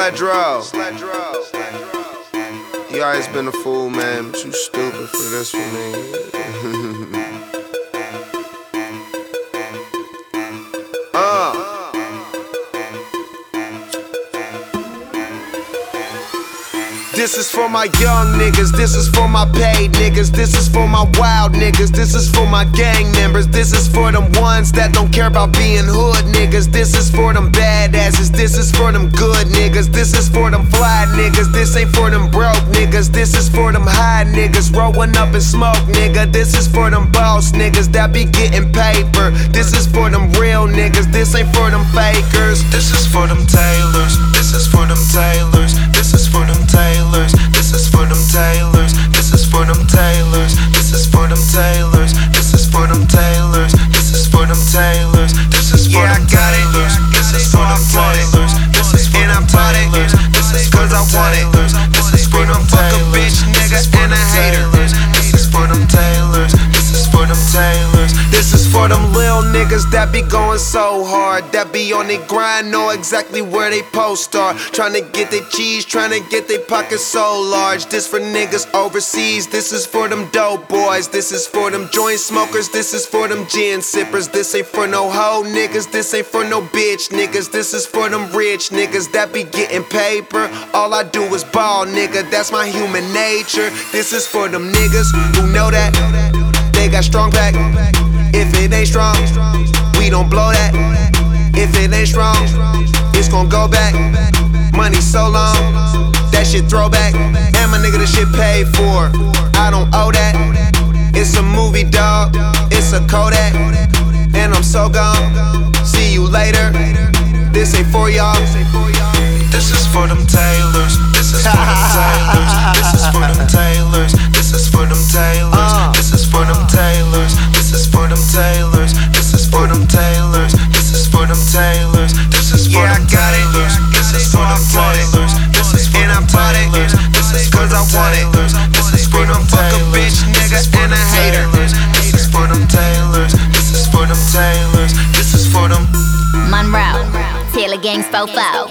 Sledro. You always been a fool, man, but you stupid for this for me. This is for my young niggas, this is for my paid niggas, this is for my wild niggas, this is for my gang members, this is for them ones that don't care about being hood niggas, this is for them badasses, this is for them good niggas, this is for them fly niggas, this ain't for them broke niggas, this is for them high niggas, rolling up in smoke nigga, this is for them boss niggas that be getting paper, this is for them real niggas, this ain't for them fakers, this is for them tailors, this is for them tailors, this is for them tailors. This is for them tailors, this is for them tailors, this is for them tailors, this is for them tailors, this is for them tailors, this is for them tailors, this is for them tailors, this is for them tailors, this is for them tailors, this is for them tailors, this is for them tailors, this is for them tailors, this is for them tailors, this is for them lil niggas that be going so hard, that be on they grind, know exactly where they post are, trying to get their cheese, trying to get their pockets so large. This for niggas overseas, this is for them dope boys, this is for them joint smokers, this is for them gin sippers, this ain't for no hoe niggas, this ain't for no bitch niggas, this is for them rich niggas that be getting paper. All I do is ball, nigga, that's my human nature. This is for them niggas who know that they got strong back. If it ain't strong, we don't blow that. If it ain't strong, it's gon' go back. Money so long, that shit throwback. And my nigga, the shit paid for, I don't owe that. It's a movie, dog, it's a Kodak. And I'm so gone, see you later. This ain't for y'all. This is for them tailors, this is for them tailors, this is for them tailors, this is for them tailors, this is for them tailors, this is for them tailors, this is for them tailors, this is for them tailors, this is for them tailors, this is for them tailors, this is for them tailors, this is for them tailors, this is for them tailors, this is for them tailors, this is for them tailors, this is for them tailors, this is for them Monroe, Taylor Gangs 4-4.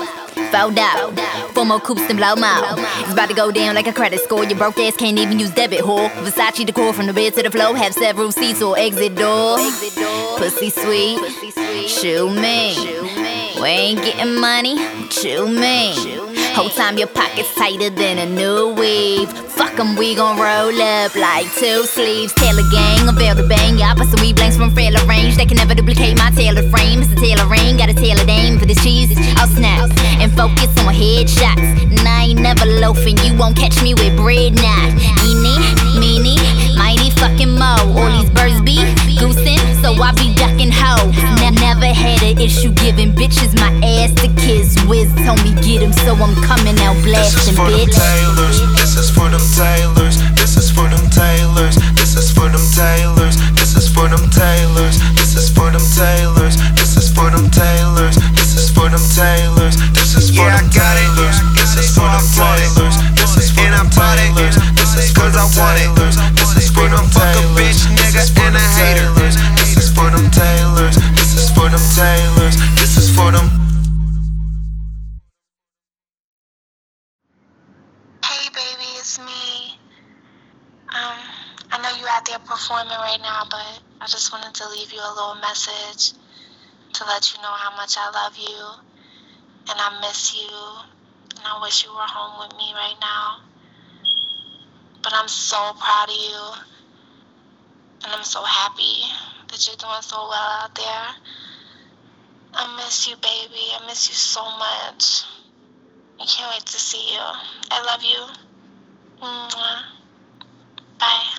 4 more coops than blow mouth. It's about to go down like a credit score. Your broke ass can't even use debit, whore. Versace decor from the bed to the floor. Have several seats or exit doors. Pussy sweet, shoe me. We ain't getting money, chew me. Whole time your pockets tighter than a new weave. Fuck 'em, we gon' roll up like 2 sleeves. Taylor gang, avail to bang. Y'all bustin' weed blanks from fair range. They can never duplicate my tailored frame. It's a tailoring, got a tailored aim for this cheese. I'll snap and focus on headshots. And I ain't never loafing, you won't catch me with bread now. Eeny, meeny, mighty fucking mo. All these birds be goosing, so I be ducking hoes. Never had an issue giving bitches my ass to kiss. Wiz told me get him, so I'm coming out blasting, bitch. This is for them tailors, this is for them tailors, this is for them tailors, this is for them tailors, this is for them tailors, this is for them tailors, this is for them tailors, this is for them tailors, this is for them tailors, this is for them tailors, this is for them tailors, this is for them tailors, this is for them tailors, this is for them tailors, this is for them tailors, this is for them. Hey baby, it's me. I know you out there performing right now, but I just wanted to leave you a little message to let you know how much I love you and I miss you and I wish you were home with me right now. But I'm so proud of you and I'm so happy that you're doing so well out there. I miss you, baby. I miss you so much. I can't wait to see you. I love you. Mwah. Bye.